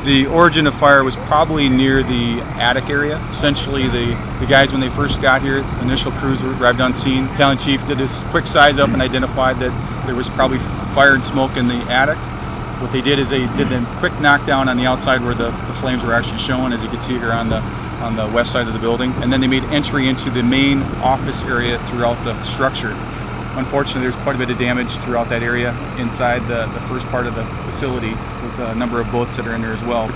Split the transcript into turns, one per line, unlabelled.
The origin of fire was probably near the attic area. Essentially, the guys, when they first got here, initial crews arrived on scene. Battalion chief did his quick size up and identified that there was probably fire and smoke in the attic. What they did is they did a quick knockdown on the outside where the flames were actually showing, as you can see here on the west side of the building. And then they made entry into the main office area throughout the structure. Unfortunately, there's quite a bit of damage throughout that area inside the first part of the facility, with a number of boats that are in there as well.